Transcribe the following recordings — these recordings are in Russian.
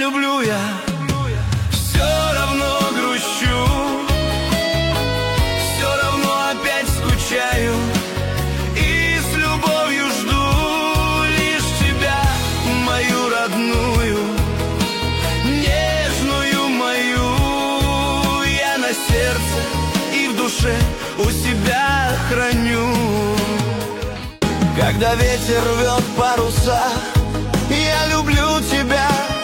люблю я, все равно грущу, все равно опять скучаю и с любовью жду лишь тебя, мою родную, нежную мою. Я на сердце и в душе у себя храню. Когда ветер рвет паруса, я люблю тебя.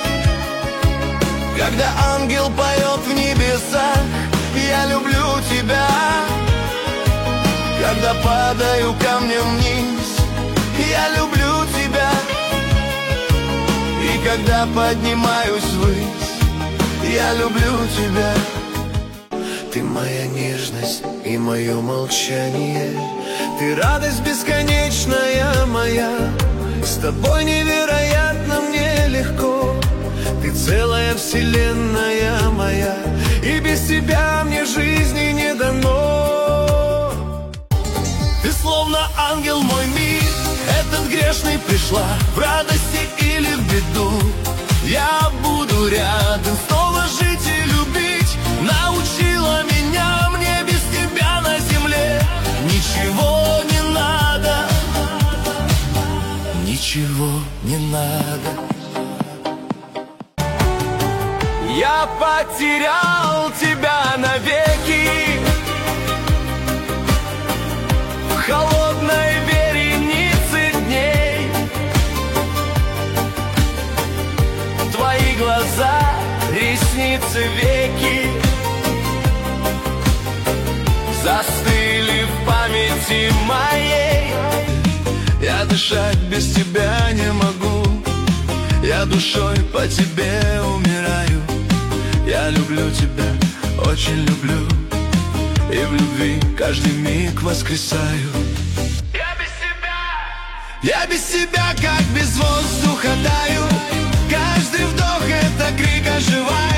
Когда ангел поет в небесах, я люблю тебя. Когда падаю камнем вниз, я люблю тебя. И когда поднимаюсь ввысь, я люблю тебя. Ты моя нежность и мое молчание, ты радость бесконечная моя. С тобой невероятно мне легко, ты целая вселенная моя, и без тебя мне жизни не дано. Ты словно ангел мой мир, этот грешный пришла в радости или в беду. Я буду рядом, снова жить и любить. Научила меня, мне без тебя на земле ничего не надо, ничего не надо. Я потерял тебя навеки в холодной веренице дней. Твои глаза, ресницы, веки застыли в памяти моей. Я дышать без тебя не могу, я душой по тебе умираю. Я люблю тебя, очень люблю, и в любви каждый миг воскресаю. Я без тебя как без воздуха таю, каждый вдох это крик оживает.